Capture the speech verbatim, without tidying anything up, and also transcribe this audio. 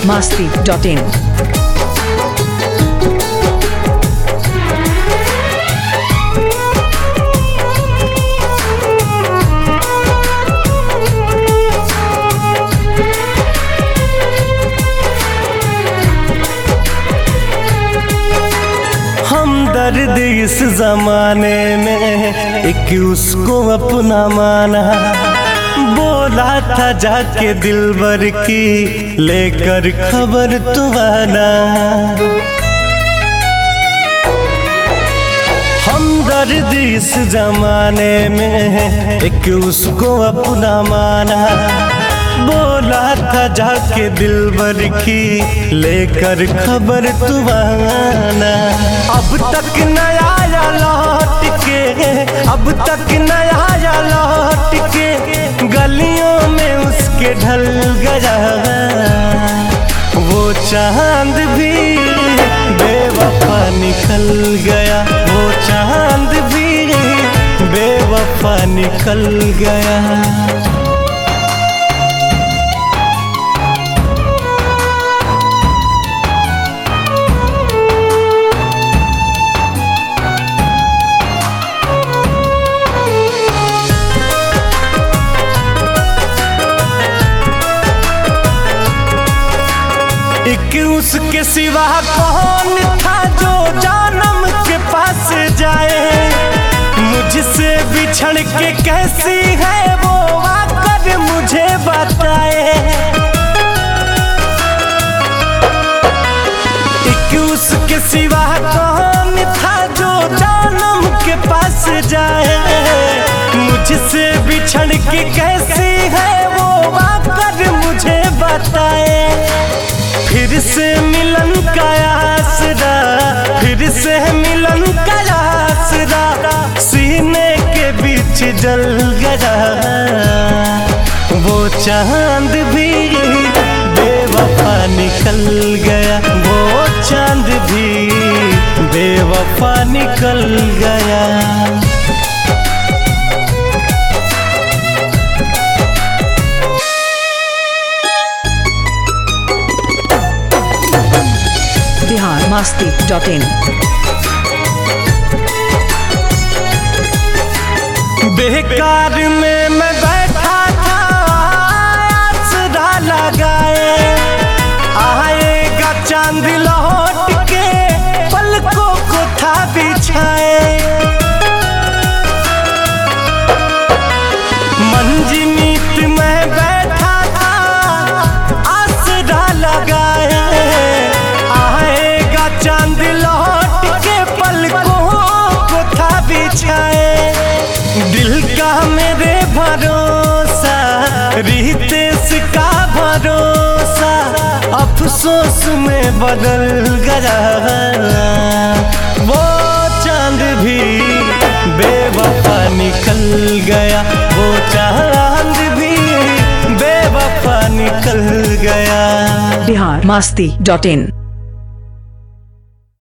masti dot in. दर्द इस जमाने में एक उसको अपना माना, बोला था जाके दिलबर की लेकर खबर तो आना। हम दर्द इस जमाने में एक उसको अपना माना, बोला था जाके दिलबर की लेकर खबर तू आना। अब तक नया आया लौट के, अब तक नया आया लौट के, गलियों में उसके ढल गया वो चांद भी बेवफा निकल गया, वो चांद भी बेवफा निकल गया। एक उसके सिवा कौन था जो जानम के पास जाए, मुझसे बिछड़ के कैसी है वो आकर मुझे बताए। एक उसके सिवा कौन था जो जानम के पास जाए, मुझसे बिछड़ के कैसी है वो आकर मुझे बताए। फिर से मिलन का आसरा, फिर से मिलन का आसरा, सीने के बीच जल गया वो चांद भी बेवफा निकल गया, वो चांद भी बेवफा निकल गया। masti dot in. बेकार में मैं बैठा था आसरा लगाए, आएगा चांद लौट के पलकों को था बिछाए। मंजिमीत में बैठा था आसरा लगाए, चांद लौट के पलकों को था बिछाए। दिल का मेरे भरोसा, रितेश का भरोसा अफसोस में बदल गया, वो चांद भी बेवफा निकल गया, वो चांद भी बेवफा निकल गया। Bihar masti dot in.